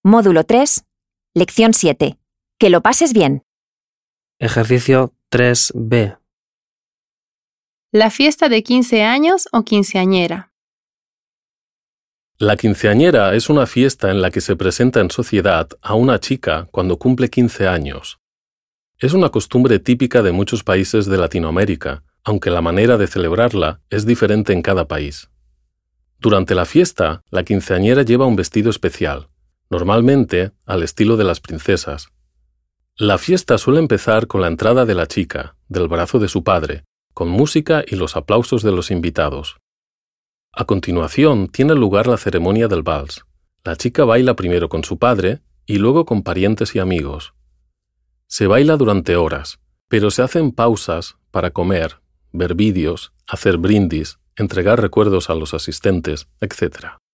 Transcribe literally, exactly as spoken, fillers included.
Módulo tres, Lección siete. Que lo pases bien. Ejercicio tres B. La fiesta de quince años o quinceañera. La quinceañera es una fiesta en la que se presenta en sociedad a una chica cuando cumple quince años. Es una costumbre típica de muchos países de Latinoamérica, aunque la manera de celebrarla es diferente en cada país. Durante la fiesta, la quinceañera lleva un vestido especial, normalmente al estilo de las princesas. La fiesta suele empezar con la entrada de la chica, del brazo de su padre, con música y los aplausos de los invitados. A continuación, tiene lugar la ceremonia del vals. La chica baila primero con su padre y luego con parientes y amigos. Se baila durante horas, pero se hacen pausas para comer, ver vídeos, hacer brindis, entregar recuerdos a los asistentes, etcétera.